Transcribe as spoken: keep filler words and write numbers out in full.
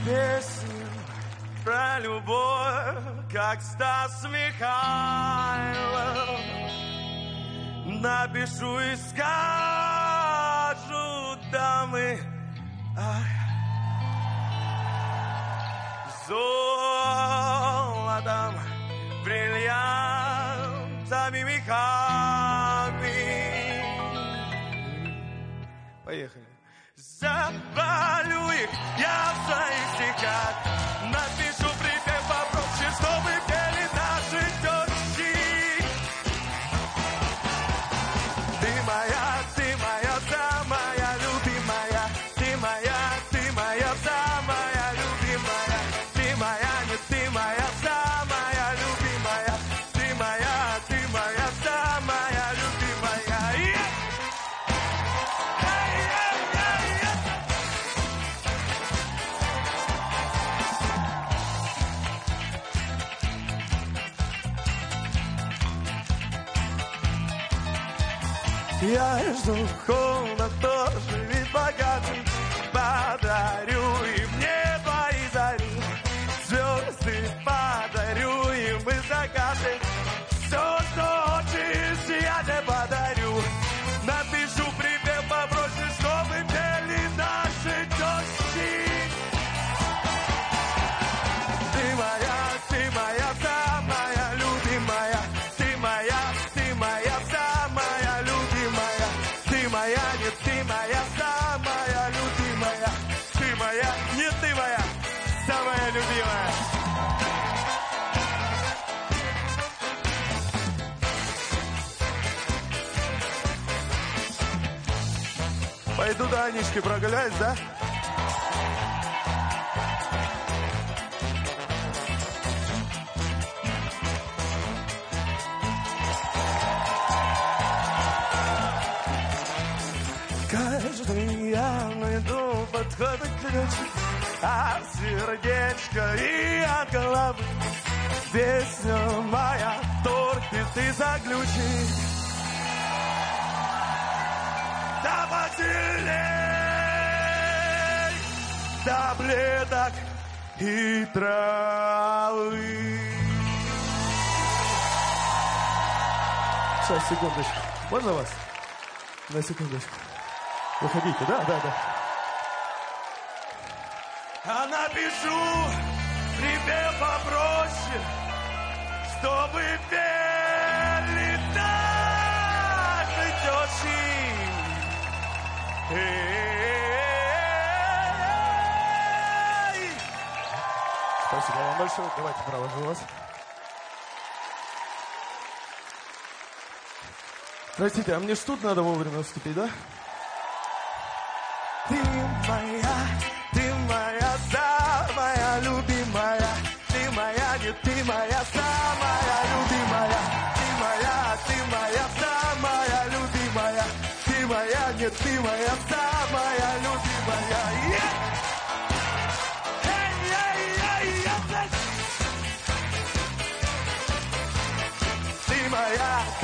песню про любовь, как Стас Михайлов. Напишу и скажу дамы, ах, золотом, бриллиантами, мехами. Поехали. Запалю их я в своих стихах, напишу припев попроще, чтобы пели наши тещи. Ты моя, ты моя самая любимая, ты моя, ты моя самая любимая, ты моя, не ты моя самая любимая, ты моя, ты моя самая любимая. Yeah! Я жду холодно, тоже ведь богатый, подарю им небо и зари, звезды подарю им и закаты, все, что хочешь, я тебе подарю. Напишу припев попроще, чтобы пели наши тещи. Ты моя, ты моя самая любимая, ты моя, ты моя самая любимая, ты моя, не ты моя самая любимая, ты моя, не ты моя самая любимая. Пойду до Анечки прогуляюсь, да? Каждый я найду подход к ключу, а сердечко и от головы. Песня моя, торпит ты заключи. Да посильней таблеток и травы. Сейчас, секундочку. Можно вас? На секундочку. Выходите, да, да, да. А напишу припев попроще, чтобы пели наши тещи. Эй! Спасибо вам большое. Давайте провожу вас. Простите, а мне ж тут надо вовремя вступить, да? Ты моя, ты моя самая любимая, ты моя, не ты моя самая любимая, ты моя, ты моя самая любимая, ты моя, не ты моя самая любимая. Yeah! Hey, yeah, yeah, yeah. Ты моя.